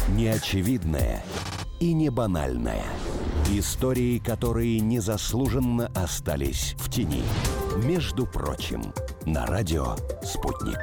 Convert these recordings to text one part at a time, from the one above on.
Неочевидное и не банальное. Истории, которые незаслуженно остались в тени. Между прочим, на радио «Спутник».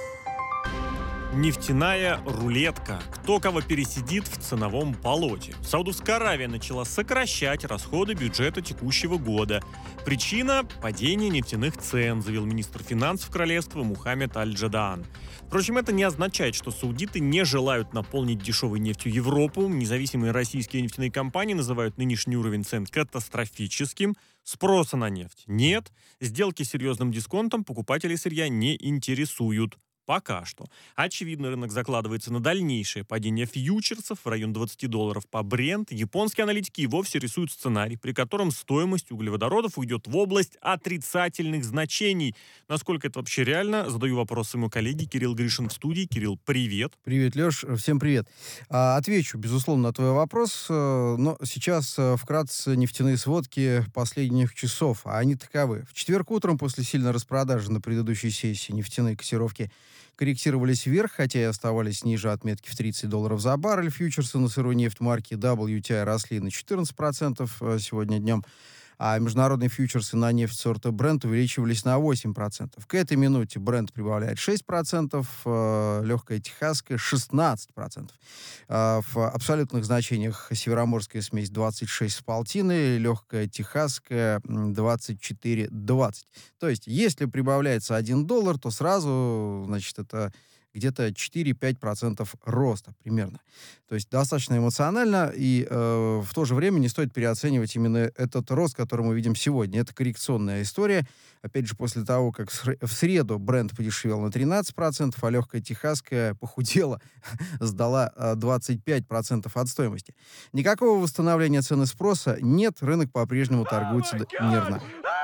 Нефтяная рулетка. Кто кого пересидит в ценовом болоте. Саудовская Аравия начала сокращать расходы бюджета текущего года. Причина – падение нефтяных цен, заявил министр финансов королевства Мухаммед Аль-Джадаан. Впрочем, это не означает, что саудиты не желают наполнить дешевой нефтью Европу. Независимые российские нефтяные компании называют нынешний уровень цен катастрофическим. Спроса на нефть нет. Сделки с серьезным дисконтом покупателей сырья не интересуют. Пока что. Очевидно, рынок закладывается на дальнейшее падение фьючерсов в район $20 по Brent. Японские аналитики и вовсе рисуют сценарий, при котором стоимость углеводородов уйдет в область отрицательных значений. Насколько это вообще реально? Задаю вопрос своему коллеге Кирилл Гришин в студии. Кирилл, привет. Привет, Леш. Всем привет. Отвечу, безусловно, на твой вопрос, но сейчас вкратце нефтяные сводки последних часов, а они таковы. В четверг утром после сильной распродажи на предыдущей сессии нефтяные котировки корректировались вверх, хотя и оставались ниже отметки в $30 за баррель. Фьючерсы на сырую нефть марки WTI росли на 14% сегодня днем, а международные фьючерсы на нефть сорта Brent увеличивались на 8%. К этой минуте Brent прибавляет 6%, легкая техасская 16%. В абсолютных значениях североморская смесь 26,5, легкая техасская 24,20. То есть, если прибавляется $1, то сразу, значит, это где-то 4-5% роста примерно. То есть достаточно эмоционально, и в то же время не стоит переоценивать именно этот рост, который мы видим сегодня. Это коррекционная история. Опять же, после того, как в среду Brent подешевел на 13%, а легкая техасская похудела, сдала 25% от стоимости. Никакого восстановления цены спроса нет, рынок по-прежнему торгуется нервно.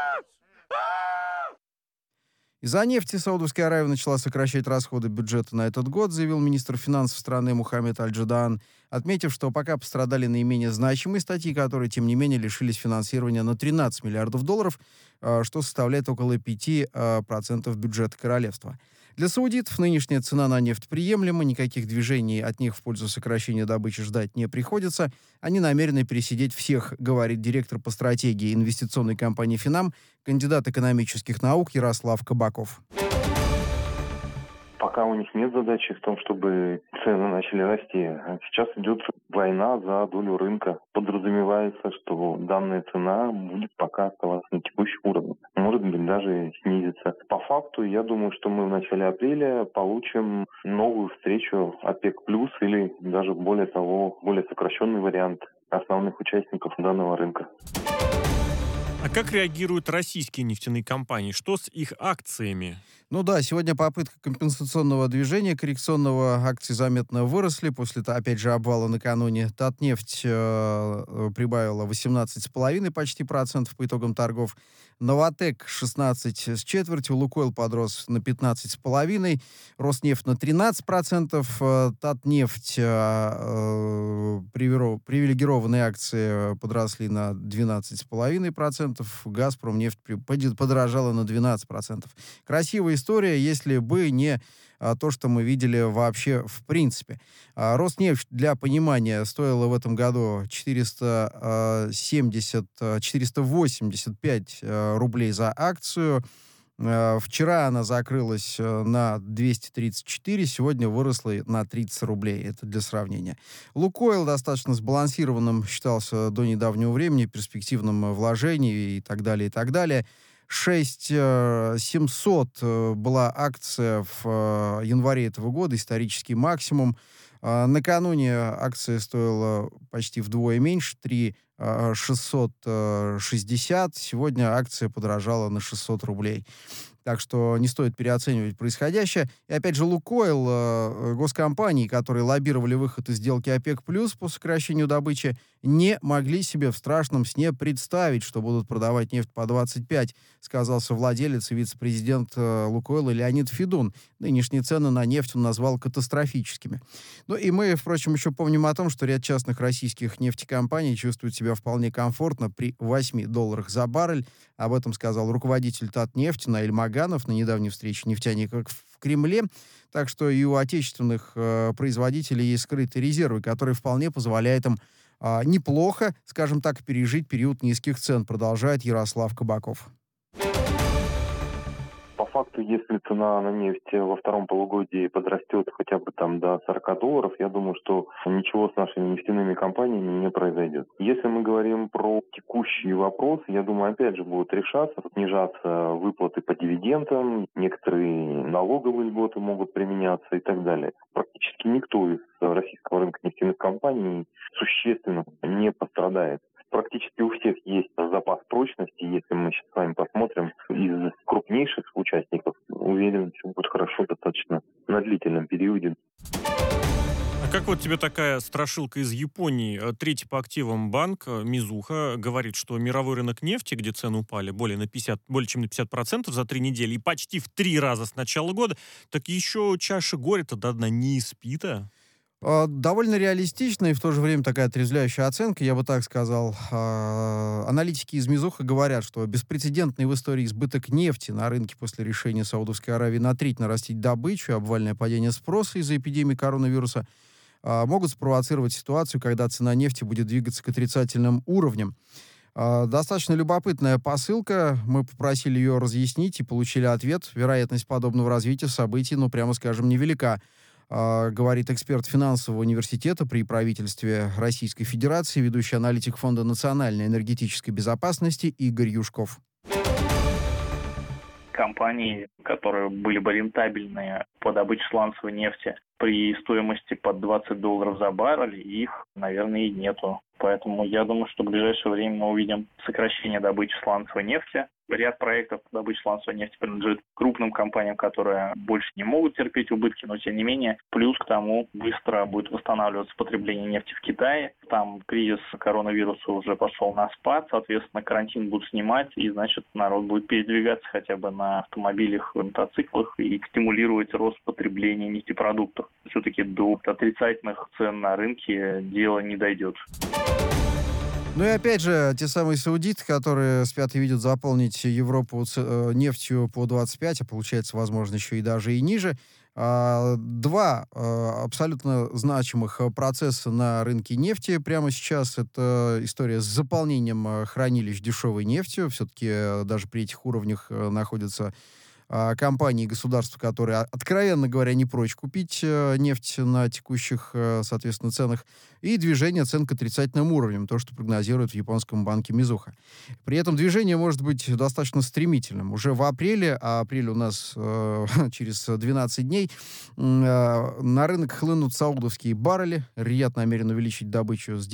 Из-за нефти Саудовская Аравия начала сокращать расходы бюджета на этот год, заявил министр финансов страны Мухаммед Аль-Джадаан, отметив, что пока пострадали наименее значимые статьи, которые, тем не менее, лишились финансирования на $13 миллиардов, что составляет около 5% бюджета королевства. Для саудитов нынешняя цена на нефть приемлема, никаких движений от них в пользу сокращения добычи ждать не приходится. Они намерены пересидеть всех, говорит директор по стратегии инвестиционной компании «Финам», кандидат экономических наук Ярослав Кабаков. Пока у них нет задачи в том, чтобы цены начали расти. Сейчас идет война за долю рынка. Подразумевается, что данная цена будет пока оставаться на текущем уровне. Может быть, даже снизится. По факту, я думаю, что мы в начале апреля получим новую встречу ОПЕК+, или даже более сокращенный вариант основных участников данного рынка. А как реагируют российские нефтяные компании? Что с их акциями? Ну да, сегодня попытка компенсационного движения коррекционного, акции заметно выросли после, опять же, обвала накануне. Татнефть прибавила 18,5 почти процентов по итогам торгов. Новатэк 16,25, Лукойл подрос на 15,5, Роснефть на 13%, Татнефть привилегированные акции подросли на 12,5%, Газпромнефть подорожала на 12%. Красивая история, если бы не то, что мы видели вообще в принципе. Роснефть, для понимания, стоила в этом году 485 рублей за акцию. Вчера она закрылась на 234, сегодня выросла на 30 рублей. Это для сравнения. Лукойл достаточно сбалансированным считался до недавнего времени, перспективным вложением и так далее, и так далее. 6700 была акция в январе этого года, исторический максимум. Накануне акция стоила почти вдвое меньше, 3660. Сегодня акция подорожала на 600 рублей. Так что не стоит переоценивать происходящее. И опять же, Лукойл, госкомпании, которые лоббировали выход из сделки ОПЕК+, по сокращению добычи, не могли себе в страшном сне представить, что будут продавать нефть по 25, сказал совладелец и вице-президент «Лукойла» Леонид Федун. Нынешние цены на нефть он назвал катастрофическими. Ну и мы, впрочем, еще помним о том, что ряд частных российских нефтекомпаний чувствуют себя вполне комфортно при $8 за баррель. Об этом сказал руководитель Татнефти Наиль Маганов на недавней встрече нефтяников в Кремле. Так что и у отечественных производителей есть скрытые резервы, которые вполне позволяют им неплохо, скажем так, пережить период низких цен, продолжает Ярослав Кабаков. По факту, если цена на нефть во втором полугодии подрастет хотя бы там до $40, я думаю, что ничего с нашими нефтяными компаниями не произойдет. Если мы говорим про текущий вопрос, я думаю, опять же будут решаться, снижаться выплаты по дивидендам, некоторые налоговые льготы могут применяться и так далее. Практически никто из российского рынка нефтяных компаний существенно не пострадает. Практически у всех есть запас прочности. Если мы сейчас с вами посмотрим, из крупнейших участников, уверен, все будет хорошо достаточно на длительном периоде. А как вот тебе такая страшилка из Японии? Третий по активам банк Мизуха говорит, что мировой рынок нефти, где цены упали более чем на 50% за 3 недели и почти в 3 раза с начала года, так еще чаша горя-то до дна не испита. Довольно реалистичная и в то же время такая отрезвляющая оценка, я бы так сказал. Аналитики из Мизуха говорят, что беспрецедентный в истории избыток нефти на рынке после решения Саудовской Аравии на треть нарастить добычу и обвальное падение спроса из-за эпидемии коронавируса могут спровоцировать ситуацию, когда цена нефти будет двигаться к отрицательным уровням. Достаточно любопытная посылка. Мы попросили ее разъяснить и получили ответ. Вероятность подобного развития событий, прямо скажем, невелика. Говорит эксперт финансового университета при правительстве Российской Федерации, ведущий аналитик Фонда национальной энергетической безопасности Игорь Юшков. Компании, которые были бы рентабельные по добыче сланцевой нефти при стоимости под $20 за баррель, их, наверное, и нету. Поэтому я думаю, что в ближайшее время мы увидим сокращение добычи сланцевой нефти. Ряд проектов по добыче сланцевой нефти принадлежит крупным компаниям, которые больше не могут терпеть убытки, но тем не менее, плюс к тому быстро будет восстанавливаться потребление нефти в Китае. Там кризис коронавируса уже пошел на спад, соответственно, карантин будут снимать, и, значит, народ будет передвигаться хотя бы на автомобилях, мотоциклах и стимулировать рост потребления нефтепродуктов. Все-таки до отрицательных цен на рынке дело не дойдет. Ну и опять же, те самые саудиты, которые спят и видят заполнить Европу нефтью по 25, а получается, возможно, еще и даже и ниже. Два абсолютно значимых процесса на рынке нефти прямо сейчас. Это история с заполнением хранилищ дешевой нефтью. Все-таки даже при этих уровнях находятся компании и государства, которые, откровенно говоря, не прочь купить нефть на текущих, соответственно, ценах, и движение цен к отрицательным уровням, то, что прогнозирует в японском банке Мизуха. При этом движение может быть достаточно стремительным. Уже в апреле, а апрель у нас через 12 дней, на рынок хлынут саудовские баррели. Рияд намерен увеличить добычу с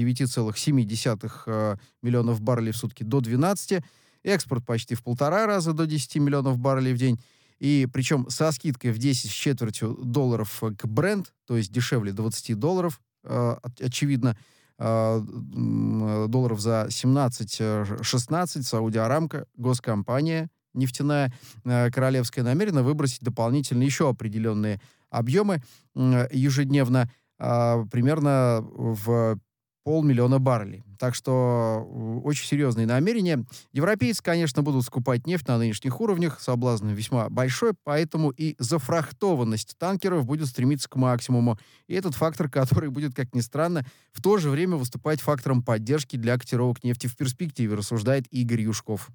9,7 миллионов баррелей в сутки до 12. Экспорт почти в 1,5 раза до 10 миллионов баррелей в день. И причем со скидкой в 10,25 к Brent, то есть дешевле $20, очевидно, долларов за 17-16. Сауди Арамко, госкомпания нефтяная, королевская, намерена выбросить дополнительно еще определенные объемы ежедневно, примерно в 500 000 баррелей. Так что очень серьезные намерения. Европейцы, конечно, будут скупать нефть на нынешних уровнях. Соблазн весьма большой, поэтому и зафрахтованность танкеров будет стремиться к максимуму. И этот фактор, который будет, как ни странно, в то же время выступать фактором поддержки для котировок нефти в перспективе, рассуждает Игорь Юшков.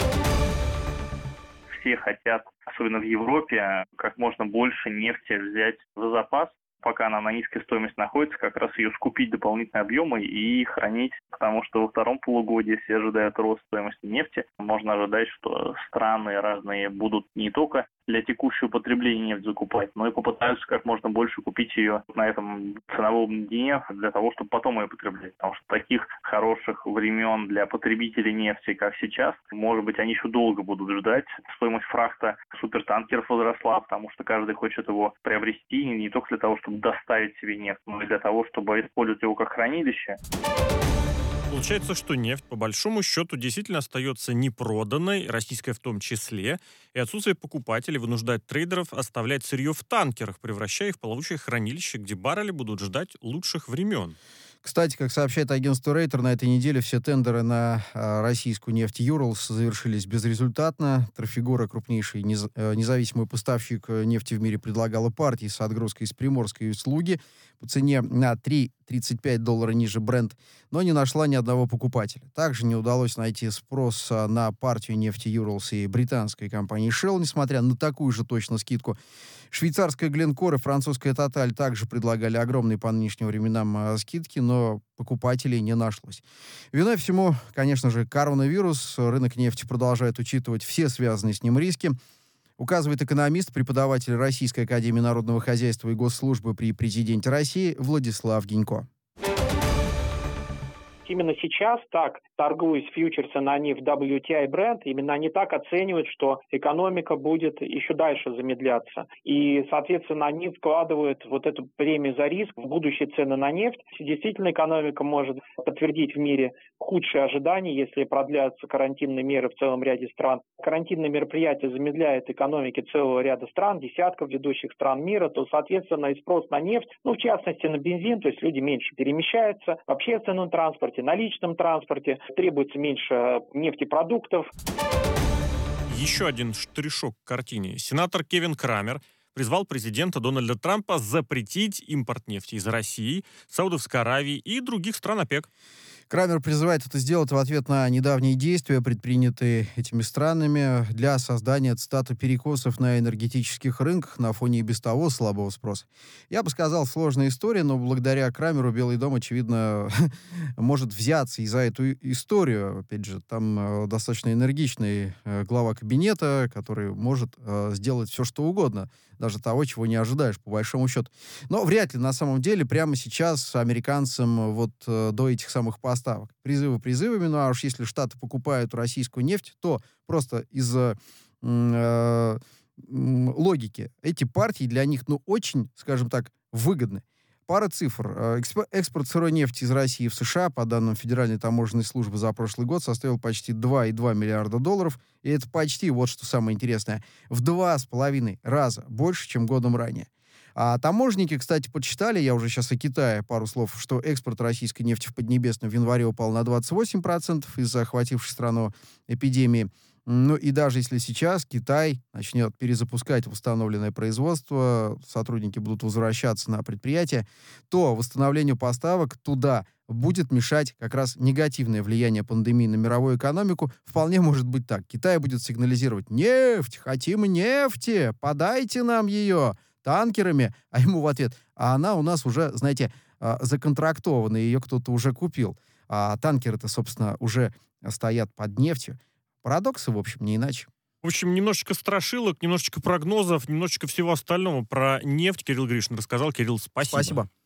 Все хотят, особенно в Европе, как можно больше нефти взять за запас, пока она на низкой стоимости находится, как раз ее скупить дополнительные объемы и хранить, потому что во втором полугодии все ожидают рост стоимости нефти. Можно ожидать, что страны разные будут не только для текущего потребления нефть закупать, но и попытаются как можно больше купить ее на этом ценовом дне для того, чтобы потом ее потреблять. Потому что таких хороших времен для потребителей нефти, как сейчас, может быть, они еще долго будут ждать. Стоимость фрахта супертанкеров возросла, потому что каждый хочет его приобрести не только для того, чтобы доставить себе нефть, но и для того, чтобы использовать его как хранилище. Получается, что нефть, по большому счету, действительно остается непроданной, российская в том числе, и отсутствие покупателей вынуждает трейдеров оставлять сырье в танкерах, превращая их в плавучее хранилище, где баррели будут ждать лучших времен. Кстати, как сообщает агентство Рейтер, на этой неделе все тендеры на российскую нефть Юралс завершились безрезультатно. Трафигора, крупнейший независимый поставщик нефти в мире, предлагала партии с отгрузкой из Приморской услуги по цене на $3.35 ниже Brent, но не нашла ни одного покупателя. Также не удалось найти спрос на партию нефти Юралс и британской компании Shell, несмотря на такую же точно скидку. Швейцарская Glencore и французская Total также предлагали огромные по нынешним временам скидки, но покупателей не нашлось. Виной всему, конечно же, коронавирус. Рынок нефти продолжает учитывать все связанные с ним риски, указывает экономист, преподаватель Российской академии народного хозяйства и госслужбы при президенте России Владислав Гинько. Именно сейчас так, торгуясь фьючерсы на нефть WTI Brent, именно они так оценивают, что экономика будет еще дальше замедляться. И, соответственно, они вкладывают вот эту премию за риск в будущие цены на нефть. Действительно, экономика может подтвердить в мире худшие ожидания, если продлятся карантинные меры в целом ряде стран. Карантинные мероприятия замедляют экономики целого ряда стран, десятков ведущих стран мира, то, соответственно, и спрос на нефть, в частности, на бензин, то есть люди меньше перемещаются в общественном транспорте, на личном транспорте, требуется меньше нефтепродуктов. Еще один штришок к картине. Сенатор Кевин Крамер призвал президента Дональда Трампа запретить импорт нефти из России, Саудовской Аравии и других стран ОПЕК. Крамер призывает это сделать в ответ на недавние действия, предпринятые этими странами для создания, цитата, перекосов на энергетических рынках на фоне и без того слабого спроса. Я бы сказал, сложная история, но благодаря Крамеру Белый дом, очевидно, может взяться и за эту историю. Опять же, там достаточно энергичный глава кабинета, который может сделать все, что угодно, даже того, чего не ожидаешь, по большому счету. Но вряд ли, на самом деле, прямо сейчас американцам до этих самых поставок. Призывы призывами, а уж если Штаты покупают российскую нефть, то просто из-за логики эти партии для них, очень, скажем так, выгодны. Пара цифр. Экспорт сырой нефти из России в США, по данным Федеральной таможенной службы, за прошлый год составил почти $2,2 миллиарда. И это почти, вот что самое интересное, в 2,5 раза больше, чем годом ранее. А таможенники, кстати, подсчитали, я уже сейчас о Китае пару слов, что экспорт российской нефти в Поднебесном в январе упал на 28% из-за охватившей страну эпидемии. И даже если сейчас Китай начнет перезапускать восстановленное производство, сотрудники будут возвращаться на предприятия, то восстановлению поставок туда будет мешать как раз негативное влияние пандемии на мировую экономику. Вполне может быть так. Китай будет сигнализировать: нефть, хотим нефти, подайте нам ее танкерами, а ему в ответ: а она у нас уже, знаете, законтрактована, ее кто-то уже купил. А танкеры-то, собственно, уже стоят под нефтью. Парадоксы, в общем, не иначе. В общем, немножечко страшилок, немножечко прогнозов, немножечко всего остального про нефть Кирилл Гришин рассказал. Кирилл, спасибо. Спасибо.